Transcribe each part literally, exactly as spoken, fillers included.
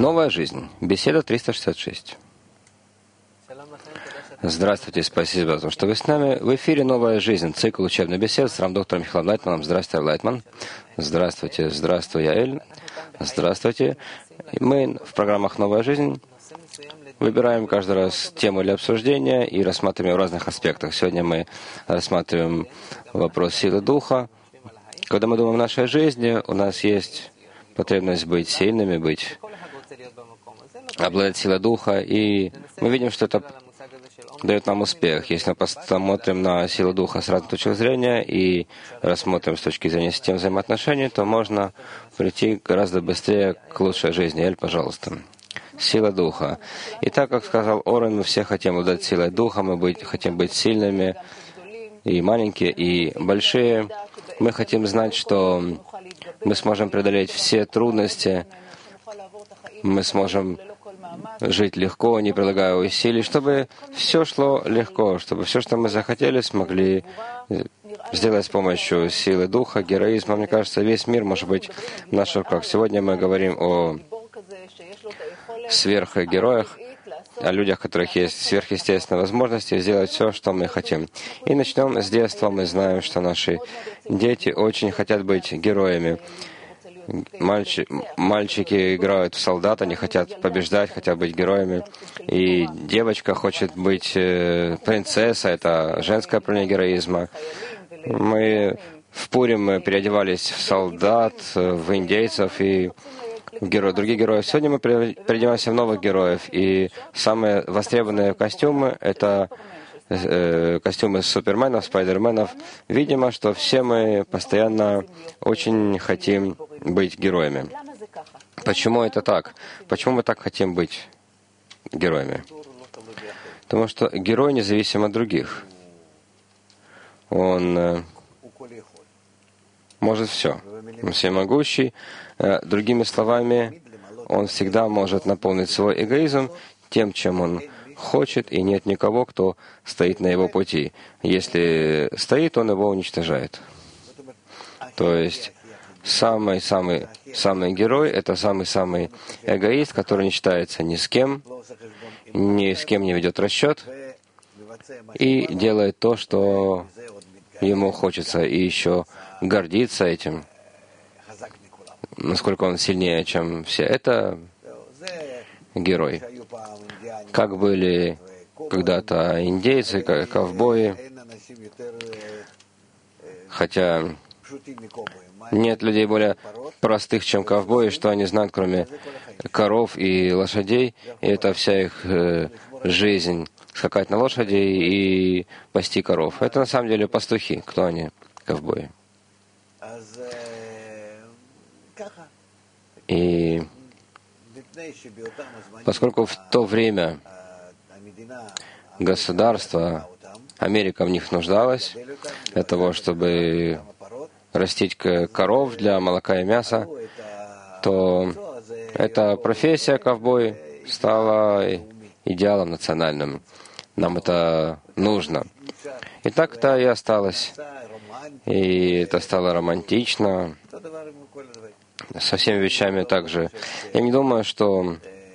Новая жизнь. Беседа триста шестьдесят шесть. Здравствуйте, спасибо за то, что вы с нами. В эфире «Новая жизнь», цикл учебных бесед с рамдоктором Михаилом Лайтманом. Здравствуйте, Лайтман. Здравствуйте, здравствуй, Яэль. Здравствуйте. Мы в программах «Новая жизнь» выбираем каждый раз тему для обсуждения и рассматриваем в разных аспектах. Сегодня мы рассматриваем вопрос силы духа. Когда мы думаем о нашей жизни, у нас есть потребность быть сильными, быть, обладать силой духа, и мы видим, что это дает нам успех. Если мы посмотрим на силу духа с разных точек зрения и рассмотрим с точки зрения систем взаимоотношений, то можно прийти гораздо быстрее к лучшей жизни. Эль, пожалуйста. Сила духа. И так, как сказал Орен, мы все хотим обладать силой духа, мы быть, хотим быть сильными, и маленькие, и большие. Мы хотим знать, что мы сможем преодолеть все трудности, мы сможем жить легко, не прилагая усилий, чтобы все шло легко, чтобы все, что мы захотели, смогли сделать с помощью силы духа, героизма. Мне кажется, весь мир может быть в наших руках. Сегодня мы говорим о сверхгероях, о людях, у которых есть сверхъестественные возможности сделать все, что мы хотим. И начнем с детства. Мы знаем, что наши дети очень хотят быть героями. Мальчи, мальчики играют в солдат, они хотят побеждать, хотят быть героями. И девочка хочет быть э, принцессой, это женское проявление героизма. Мы в Пурим мы переодевались в солдат, в индейцев и в героев, других героев. Сегодня мы переодеваемся в новых героев. И самые востребованные костюмы — это костюмы суперменов, спайдерменов. Видимо, что все мы постоянно очень хотим быть героями. Почему это так? Почему мы так хотим быть героями? Потому что герой независим от других. Он может все. Он всемогущий. Другими словами, он всегда может наполнить свой эгоизм тем, чем он хочет, и нет никого, кто стоит на его пути. Если стоит, он его уничтожает. То есть самый-самый самый герой — это самый-самый эгоист, который не считается ни с кем, ни с кем не ведет расчет и делает то, что ему хочется, и еще гордится этим, насколько он сильнее, чем все. Это герой. Как были когда-то индейцы, ковбои, хотя нет людей более простых, чем ковбои, что они знают, кроме коров и лошадей, и это вся их э, жизнь — скакать на лошади и пасти коров. Это на самом деле пастухи. Кто они? Ковбои. И поскольку в то время государство, Америка в них нуждалась для того, чтобы растить коров для молока и мяса, то эта профессия ковбой стала идеалом национальным. Нам это нужно. И так это и осталось. И это стало романтично. Со всеми вещами также. Я не думаю, что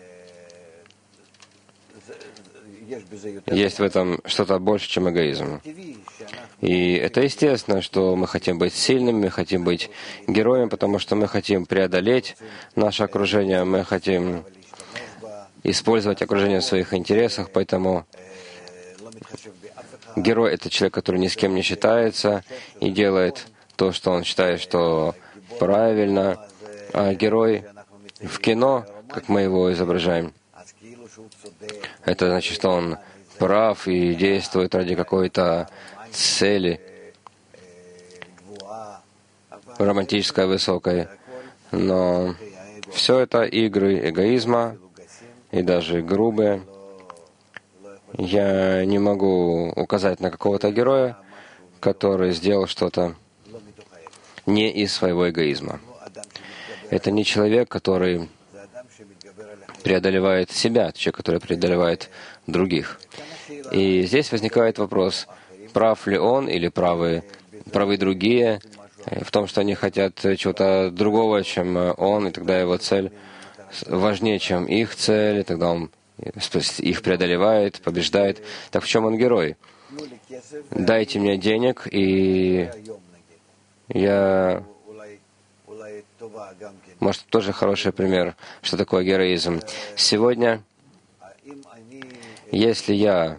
есть в этом что-то больше, чем эгоизм. И это естественно, что мы хотим быть сильными, мы хотим быть героями, потому что мы хотим преодолеть наше окружение, мы хотим использовать окружение в своих интересах, поэтому герой — это человек, который ни с кем не считается и делает то, что он считает, что правильно. А герой в кино, как мы его изображаем, это значит, что он прав и действует ради какой-то цели, романтической, высокой. Но все это игры эгоизма и даже грубые. Я не могу указать на какого-то героя, который сделал что-то не из своего эгоизма. Это не человек, который преодолевает себя, это человек, который преодолевает других. И здесь возникает вопрос, прав ли он или правы, правы другие в том, что они хотят чего-то другого, чем он, и тогда его цель важнее, чем их цель, и тогда он то есть их преодолевает, побеждает. Так в чем он герой? Дайте мне денег, и я... Может, тоже хороший пример, что такое героизм. Сегодня, если я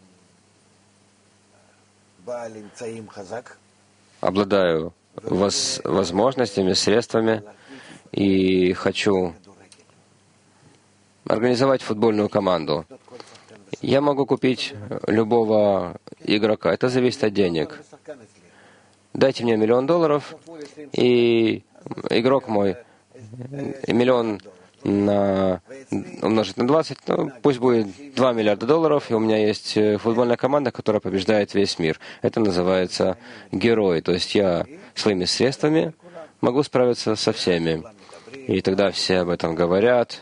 обладаю воз, возможностями, средствами и хочу организовать футбольную команду, я могу купить любого игрока. Это зависит от денег. Дайте мне миллион долларов, и игрок мой миллион на, умножить на двадцать, ну, пусть будет два миллиарда долларов, и у меня есть футбольная команда, которая побеждает весь мир. Это называется герой. То есть я своими средствами могу справиться со всеми. И тогда все об этом говорят,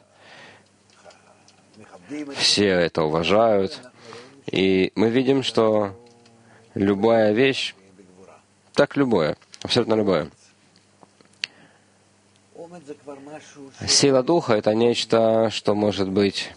все это уважают. И мы видим, что любая вещь, так любое, абсолютно любое. Сила духа — это нечто, что может быть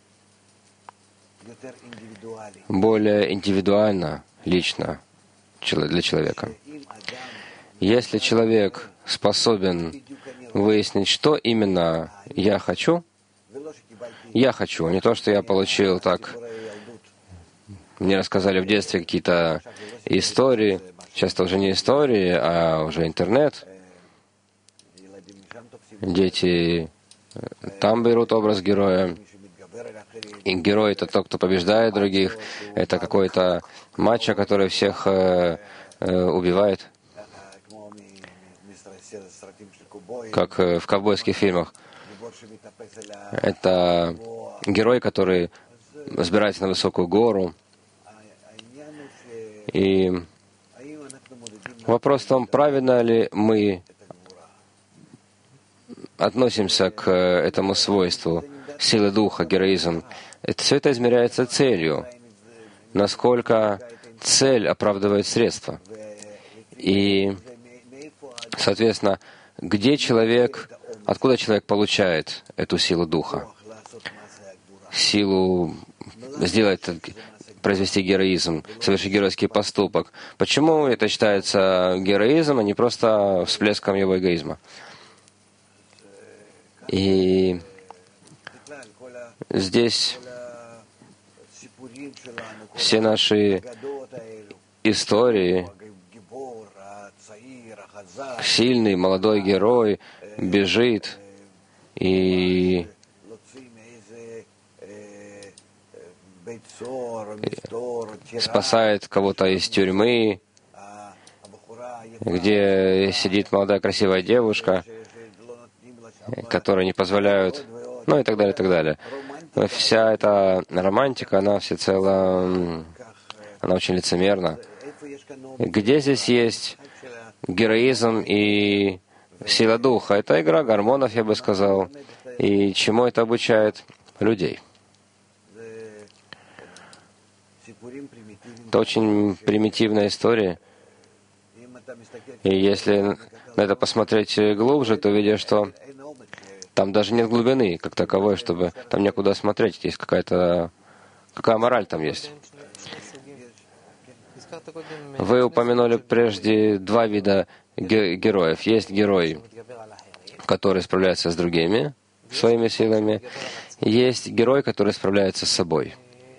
более индивидуально, лично для человека. Если человек способен выяснить, что именно я хочу, я хочу, не то, что я получил так, мне рассказали в детстве какие-то истории, часто уже не истории, а уже интернет. Дети там берут образ героя. И герой — это тот, кто побеждает других. Это какой-то мачо, который всех э, э, убивает. Как э, в ковбойских фильмах. Это герой, который взбирается на высокую гору. И вопрос в том, правильно ли мы относимся к этому свойству силы духа, героизм. Это, все это измеряется целью. Насколько цель оправдывает средства. И, соответственно, где человек, откуда человек получает эту силу духа? Силу сделать, произвести героизм, совершить геройский поступок. Почему это считается героизмом, а не просто всплеском его эгоизма? И здесь все наши истории, сильный молодой герой бежит и спасает кого-то из тюрьмы, где сидит молодая красивая девушка, которые не позволяют, ну и так далее, и так далее. Но вся эта романтика, она всецело, она очень лицемерна. Где здесь есть героизм и сила духа? Это игра гормонов, я бы сказал. И чему это обучает? Людей. Это очень примитивная история. И если на это посмотреть глубже, то видишь, что там даже нет глубины как таковой, чтобы там некуда смотреть. Есть какая-то... Какая мораль там есть? Вы упомянули прежде два вида ге- героев. Есть герой, который справляется с другими своими силами. Есть герой, который справляется с собой.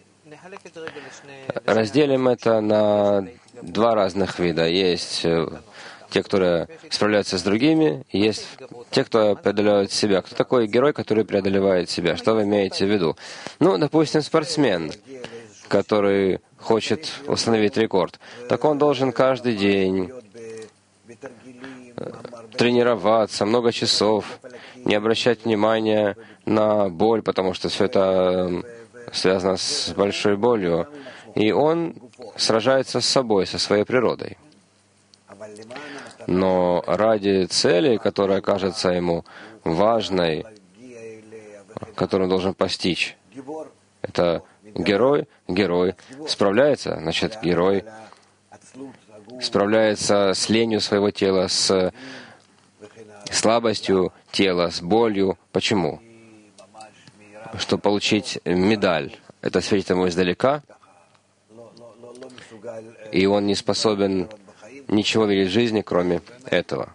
Разделим это на два разных вида. Есть те, которые справляются с другими, и есть те, кто преодолевает себя. Кто такой герой, который преодолевает себя? Что вы имеете в виду? Ну, допустим, спортсмен, который хочет установить рекорд. Так он должен каждый день тренироваться много часов, не обращать внимания на боль, потому что все это связано с большой болью. И он сражается с собой, со своей природой. Но ради цели, которая кажется ему важной, которую он должен постичь, это герой, герой справляется, значит, герой справляется с ленью своего тела, с слабостью тела, с болью. Почему? чтобы получить медаль. Это светит ему издалека, и он не способен ничего видеть в жизни, кроме этого.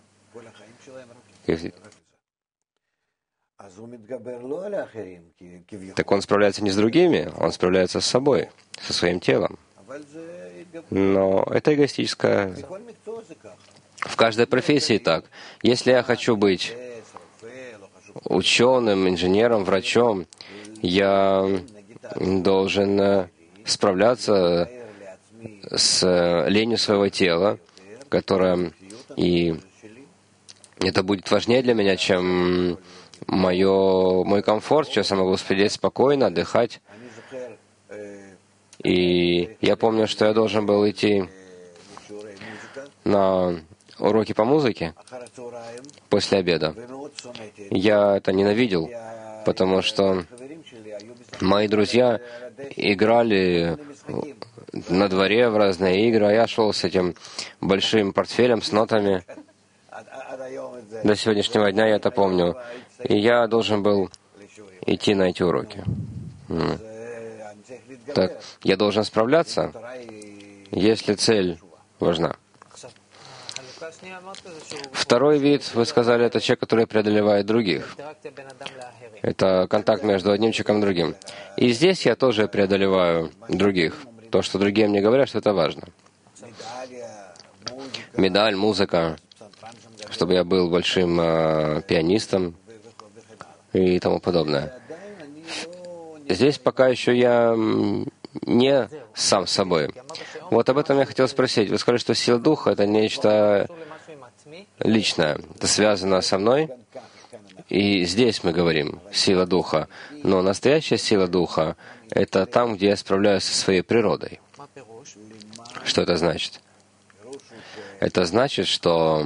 Так он справляется не с другими, он справляется с собой, со своим телом. Но это эгоистическое. В каждой профессии так. Если я хочу быть ученым, инженером, врачом, я должен справляться с ленью своего тела, которое и это будет важнее для меня, чем мое, мой комфорт. Сейчас я могу сидеть спокойно, отдыхать. И я помню, что я должен был идти на уроки по музыке после обеда. Я это ненавидел, потому что мои друзья играли на дворе в разные игры, а я шел с этим большим портфелем, с нотами. До сегодняшнего дня я это помню. И я должен был идти на эти уроки. Так, я должен справляться, если цель важна. Второй вид, вы сказали, это человек, который преодолевает других. Это контакт между одним человеком и другим. И здесь я тоже преодолеваю других. То, что другие мне говорят, что это важно. Медаль, музыка, чтобы я был большим э, пианистом и тому подобное. Здесь пока еще я не сам собой. Вот об этом я хотел спросить. Вы сказали, что сила духа — это нечто личное. Это связано со мной. И здесь мы говорим «сила духа». Но настоящая сила духа — это там, где я справляюсь со своей природой. Что это значит? Это значит, что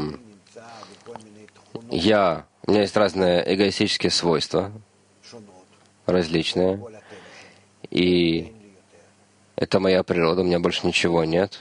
я, у меня есть разные эгоистические свойства, различные, и это моя природа, у меня больше ничего нет.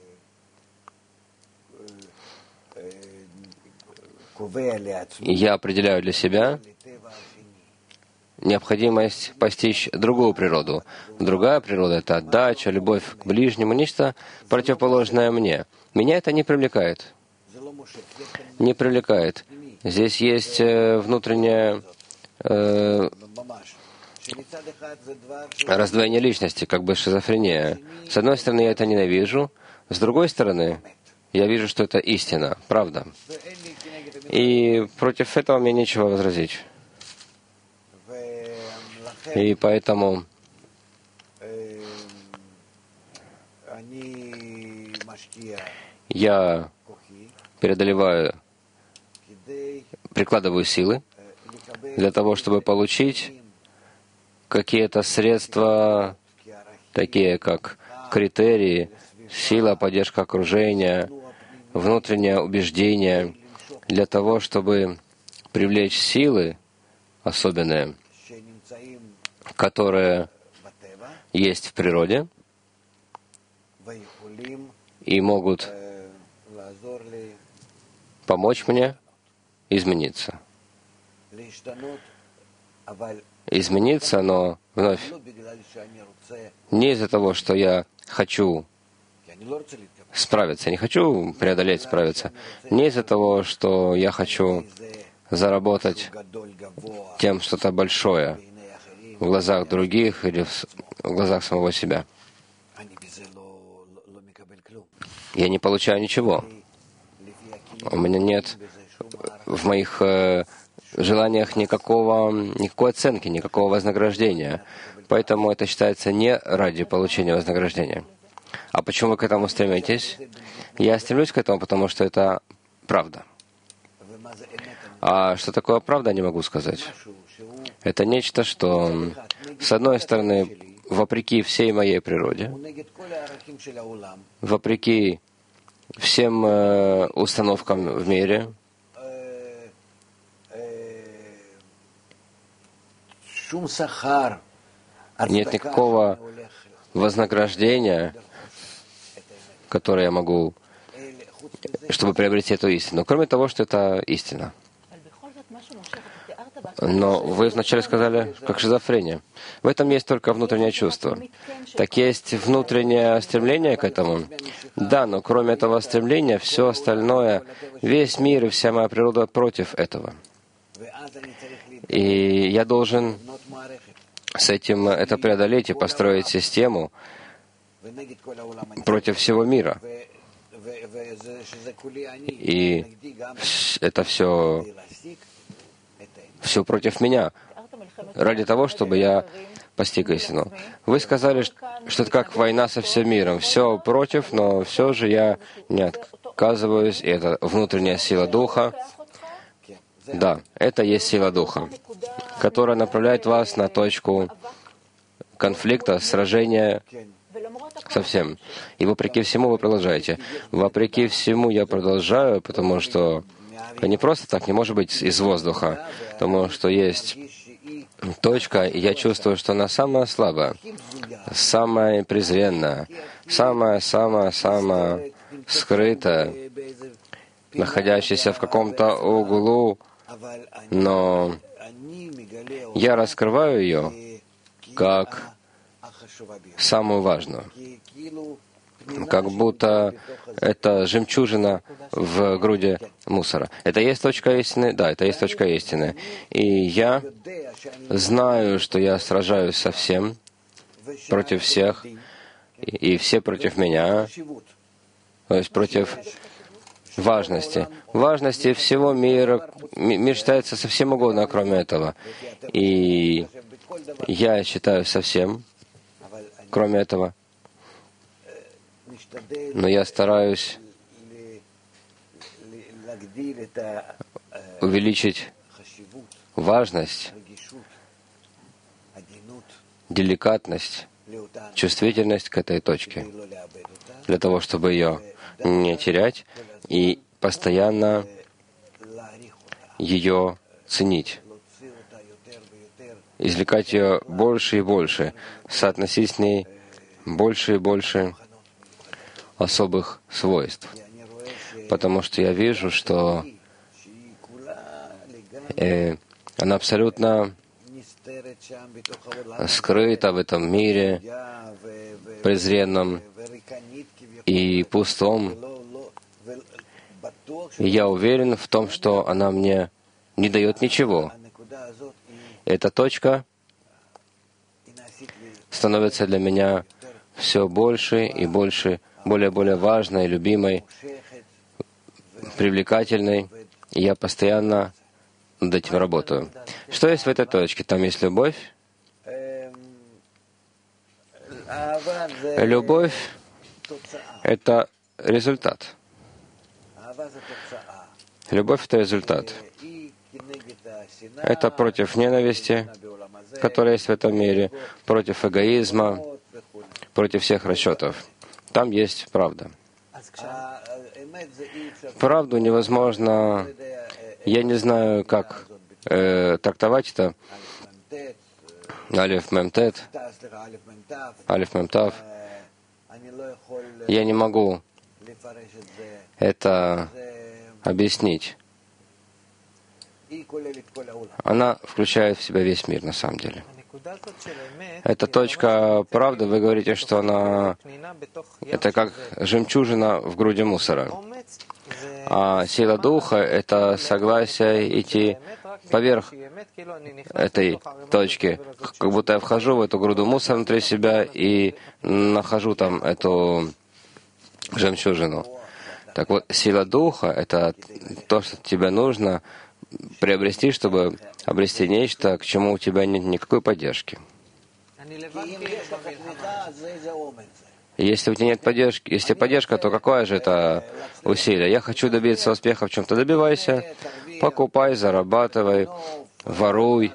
И я определяю для себя необходимость постичь другую природу. Другая природа — это отдача, любовь к ближнему, нечто противоположное мне. Меня это не привлекает. Не привлекает. Здесь есть внутреннее э, раздвоение личности, как бы шизофрения. С одной стороны, я это ненавижу, с другой стороны, я вижу, что это истина, правда. И против этого мне нечего возразить. И поэтому я преодолеваю, прикладываю силы для того, чтобы получить какие-то средства, такие как критерии, сила, поддержка окружения, внутреннее убеждение, для того, чтобы привлечь силы особенные, которые есть в природе и могут помочь мне измениться. Измениться, но вновь не из-за того, что я хочу справиться, не хочу преодолеть, справиться, не из-за того, что я хочу заработать тем что-то большое в глазах других или в глазах самого себя. Я не получаю ничего. У меня нет в моих э, желаниях никакого, никакой оценки, никакого вознаграждения. Поэтому это считается не ради получения вознаграждения. А почему вы к этому стремитесь? Я стремлюсь к этому, потому что это правда. А что такое правда, не могу сказать. Это нечто, что, с одной стороны, вопреки всей моей природе, вопреки всем э, установкам в мире, нет никакого вознаграждения, которое я могу, чтобы приобрести эту истину, кроме того, что это истина. Но вы вначале сказали, как шизофрения. В этом есть только внутреннее чувство. Так есть внутреннее стремление к этому? Да, но кроме этого стремления, все остальное, весь мир и вся моя природа против этого. И я должен с этим это преодолеть и построить систему против всего мира. И это все, все против меня, ради того, чтобы я постиг истину. Вы сказали, что это как война со всем миром. Все против, но все же я не отказываюсь. И это внутренняя сила Духа. Да, это есть сила Духа, которая направляет вас на точку конфликта, сражения со всем. И вопреки всему вы продолжаете. Вопреки всему я продолжаю, потому что не просто так, не может быть из воздуха, потому что есть точка, и я чувствую, что она самая слабая, самая презренная, самая-самая-самая скрытая, находящаяся в каком-то углу, но я раскрываю ее как самую важную. Как будто это жемчужина в груди мусора. Это есть точка истины? Да, это есть точка истины. И я знаю, что я сражаюсь со всем, против всех, и все против меня, то есть против важности. Важности всего мира. Мир считается совсем угодно, кроме этого. И я считаю совсем, кроме этого. Но я стараюсь увеличить важность, деликатность, чувствительность к этой точке, для того, чтобы ее не терять и постоянно ее ценить, извлекать ее больше и больше, соотносить с ней больше и больше особых свойств. Потому что я вижу, что э, она абсолютно скрыта в этом мире, презренном и пустом. И я уверен в том, что она мне не дает ничего. Эта точка становится для меня все больше и больше, более и более важной, любимой, привлекательной. И я постоянно над этим работаю. Что есть в этой точке? Там есть любовь. Любовь — это результат. Любовь — это результат. Это против ненависти, которая есть в этом мире, против эгоизма, против всех расчетов. Там есть правда. Правду невозможно, я не знаю, как э, трактовать это. Алиф Мем Тет, Алиф Мем Тав. Я не могу это объяснить. Она включает в себя весь мир, на самом деле. Эта точка правды, вы говорите, что она это как жемчужина в груди мусора. А сила духа — это согласие идти поверх этой точки. Как будто я вхожу в эту груду мусора внутри себя и нахожу там эту жемчужину. Так вот, сила духа — это то, что тебе нужно приобрести, чтобы обрести нечто, к чему у тебя нет никакой поддержки. Если у тебя нет поддержки, если поддержка, то какое же это усилие? Я хочу добиться успеха в чем-то. Добивайся, покупай, зарабатывай, воруй,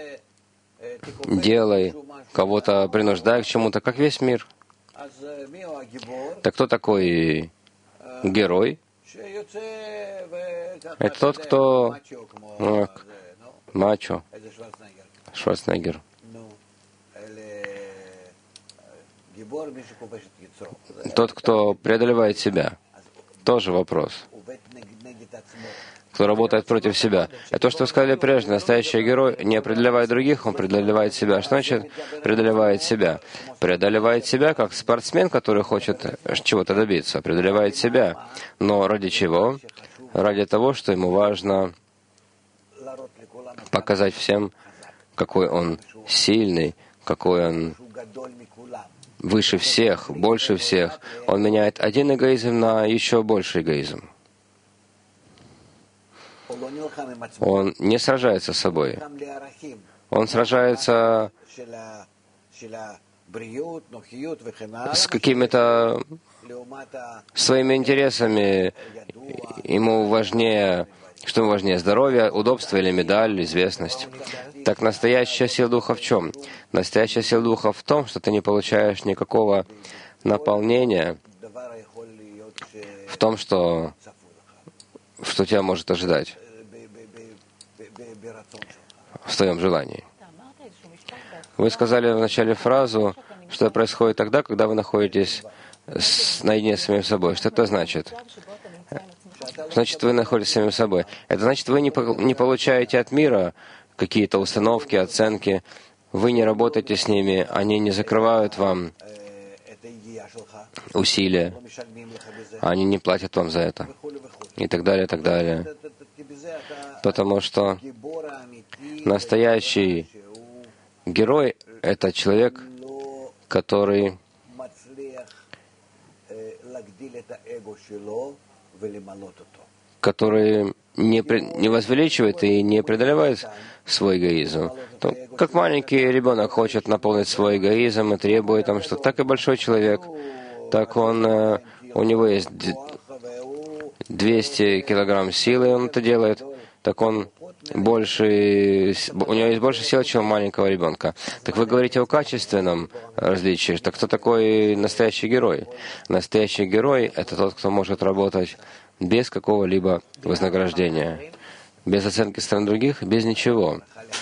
делай, кого-то принуждай к чему-то, как весь мир. Так кто такой герой? Это тот, кто ну, мачо, Шварценеггер. Тот, кто преодолевает себя. Тоже вопрос. кто работает против себя. Это то, что вы сказали прежде. Настоящий герой не преодолевает других, он преодолевает себя. Что значит преодолевает себя? Преодолевает себя как спортсмен, который хочет чего-то добиться. Преодолевает себя. Но ради чего? Ради того, что ему важно показать всем, какой он сильный, какой он выше всех, больше всех. Он меняет один эгоизм на еще больший эгоизм. Он не сражается с собой. Он сражается с какими-то своими интересами. Ему важнее, что ему важнее, здоровье, удобство или медаль, известность. Так настоящая сила духа в чем? Настоящая сила духа в том, что ты не получаешь никакого наполнения в том, что, что тебя может ожидать в твоем желании. Вы сказали в начале фразу, что происходит тогда, когда вы находитесь с, наедине с самим собой. Что это значит? Значит, вы находитесь с самим собой. Это значит, вы не, не получаете от мира какие-то установки, оценки. Вы не работаете с ними, они не закрывают вам усилия, они не платят вам за это. И так далее, и так далее. Потому что настоящий герой — это человек, который который не, не возвеличивает и не преодолевает свой эгоизм. То, как маленький ребенок хочет наполнить свой эгоизм и требует там что-то, так и большой человек, так он, у него есть двести килограмм силы, он это делает, так он больше, у него есть больше сил, чем у маленького ребенка. Так вы говорите о качественном различии. Так кто такой настоящий герой? Настоящий герой — это тот, кто может работать без какого-либо вознаграждения, без оценки со стороны других, без ничего.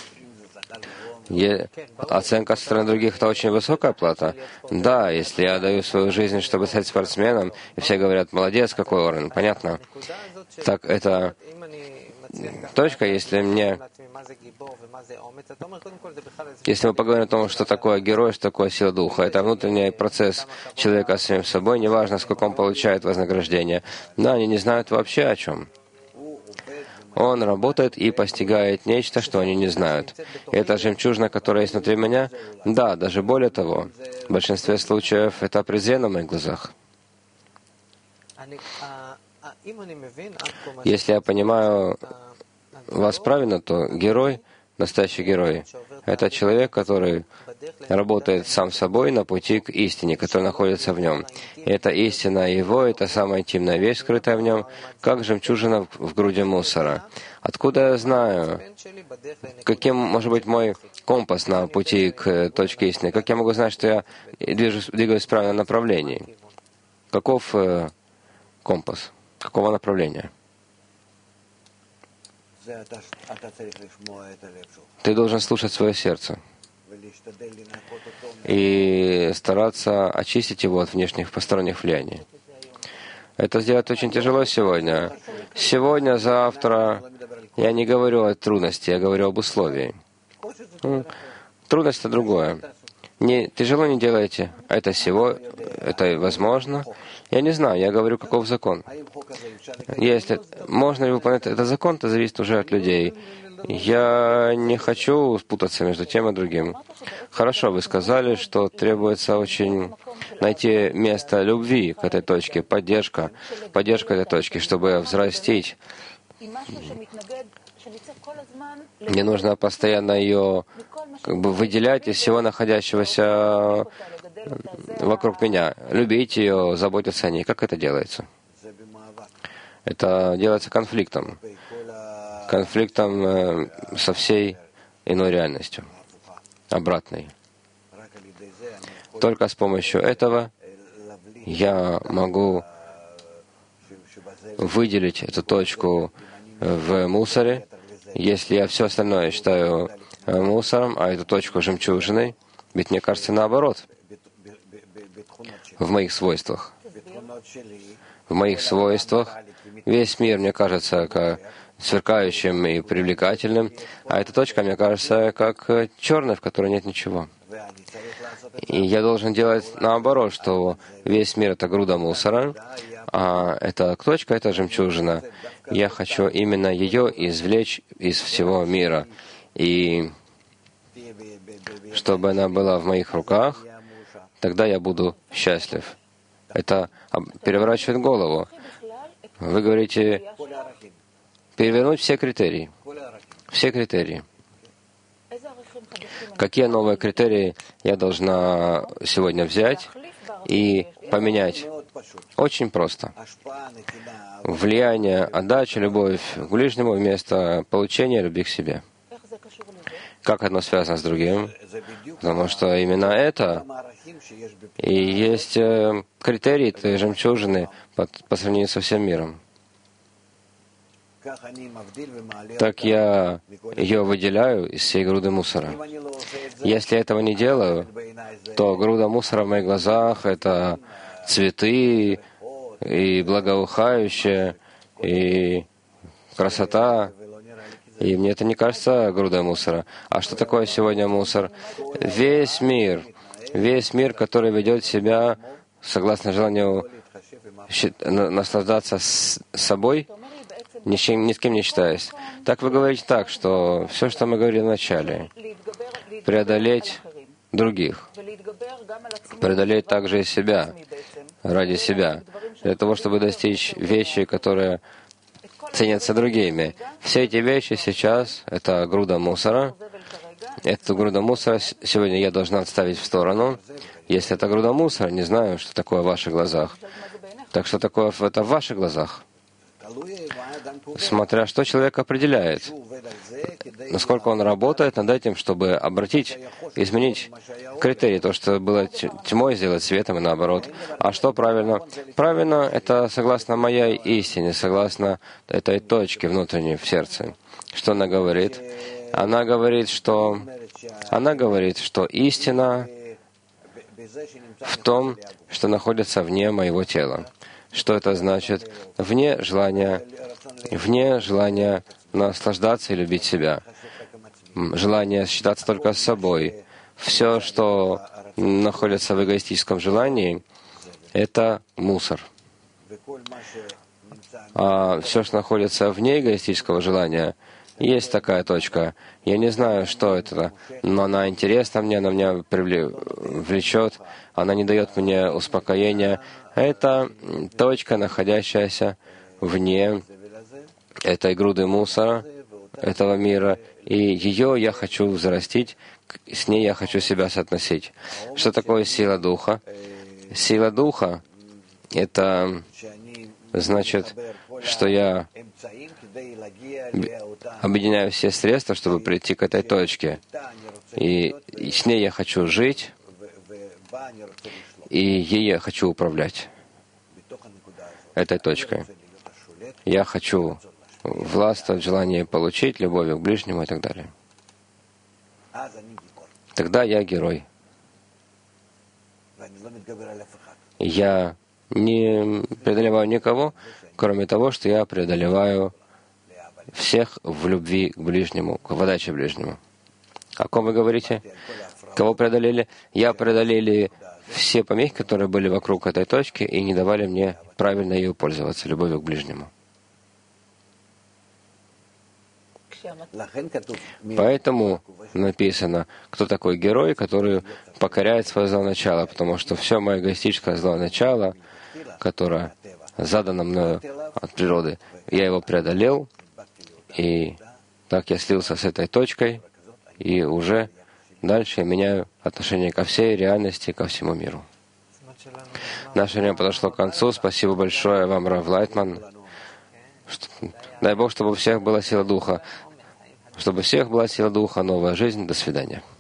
Е... Оценка со стороны других — это очень высокая плата. Да, если я даю свою жизнь, чтобы стать спортсменом, и все говорят: молодец, какой Орен, понятно. Так это точка, если мне... Если мы поговорим о том, что такое герой, что такое сила духа, это внутренний процесс человека с самим собой, неважно, сколько он получает вознаграждение. Да, они не знают вообще о чем. Он работает и постигает нечто, что они не знают. И эта жемчужина, которая есть внутри меня, да, даже более того, в большинстве случаев это презрение на моих глазах. Если я понимаю вас правильно, то герой, настоящий герой, это человек, который работает сам собой на пути к истине, которая находится в нем. И эта истина его, это самая интимная вещь, скрытая в нем, как жемчужина в груди мусора. Откуда я знаю, каким может быть мой компас на пути к точке истины? Как я могу знать, что я движусь, двигаюсь в правильном направлении? Каков э, компас? Какого направления? Ты должен слушать свое сердце и стараться очистить его от внешних посторонних влияний. Это сделать очень тяжело сегодня. Сегодня, завтра я не говорю о трудности, я говорю об условии. Трудность — это другое. Не, тяжело не делайте. Это всего, это возможно. Я не знаю, я говорю, каков закон. Если можно ли выполнять этот закон, это зависит уже от людей. Я не хочу спутаться между тем и другим. Хорошо, вы сказали, что требуется очень найти место любви к этой точке, поддержка, поддержка этой точки, чтобы взрастить. Мне нужно постоянно ее как бы выделять из всего находящегося вокруг меня, любить ее, заботиться о ней. Как это делается? Это делается конфликтом. Конфликтом э, со всей иной реальностью, обратной. Только с помощью этого я могу выделить эту точку в мусоре. Если я все остальное считаю мусором, а эту точку жемчужиной, ведь мне кажется наоборот, в моих свойствах. В моих свойствах весь мир, мне кажется, как сверкающим и привлекательным, а эта точка, мне кажется, как черная, в которой нет ничего. И я должен делать наоборот, что весь мир — это груда мусора, а эта точка — это жемчужина. Я хочу именно ее извлечь из всего мира, и чтобы она была в моих руках, тогда я буду счастлив. Это переворачивает голову. Вы говорите, перевернуть все критерии. Все критерии. Какие новые критерии я должна сегодня взять и поменять? Очень просто. Влияние, отдача, любовь к ближнему вместо получения любви к себе. Как одно связано с другим? Потому что именно это и есть критерий этой жемчужины по, по сравнению со всем миром. Так я ее выделяю из всей груды мусора. Если я этого не делаю, то груда мусора в моих глазах — это цветы, и благоухающее, и красота. И мне это не кажется грудой мусора. А что такое сегодня мусор? Весь мир, весь мир, который ведет себя согласно желанию наслаждаться с собой, ни с, чем, ни с кем не считаясь. Так вы говорите так, что все, что мы говорили вначале, преодолеть других, преодолеть также и себя, ради себя, для того, чтобы достичь вещи, которые ценятся другими. Все эти вещи сейчас — это груда мусора. Эту груду мусора сегодня я должна отставить в сторону. Если это груда мусора, не знаю, что такое в ваших глазах. Так что такое это в ваших глазах? Смотря что человек определяет, насколько он работает над этим, чтобы обратить, изменить критерии, то, что было тьмой, сделать светом и наоборот. А что правильно? Правильно — это согласно моей истине, согласно этой точке внутренней в сердце. Что она говорит? Она говорит, что она говорит, что истина в том, что находится вне моего тела. Что это значит? Вне желания, вне желания наслаждаться и любить себя. Желание считаться только с собой. Все, что находится в эгоистическом желании, это мусор. А все, что находится вне эгоистического желания, есть такая точка. Я не знаю, что это, но она интересна мне, она меня привлечет, она не дает мне успокоения. Это точка, находящаяся вне этой груды мусора, этого мира, и ее я хочу взрастить, с ней я хочу себя соотносить. Что такое сила духа? Сила духа — это значит, что я объединяю все средства, чтобы прийти к этой точке. И, и с ней я хочу жить, и ей я хочу управлять, этой точкой. Я хочу властвовать в желании получить, любовью к ближнему и так далее. Тогда я герой. Я не преодолеваю никого, кроме того, что я преодолеваю всех в любви к ближнему, к отдаче ближнему. О ком вы говорите? Кого преодолели? Я преодолели все помехи, которые были вокруг этой точки и не давали мне правильно ее пользоваться, любовью к ближнему. Поэтому написано, кто такой герой, который покоряет свое злое начало, потому что все мое эгоистическое злое начало, которое задано мною от природы, я его преодолел, и так я слился с этой точкой, и уже дальше я меняю отношение ко всей реальности, ко всему миру. Наше время подошло к концу. Спасибо большое вам, Рав Лайтман. Дай Бог, чтобы у всех была сила духа. Чтобы у всех была сила духа, новая жизнь. До свидания.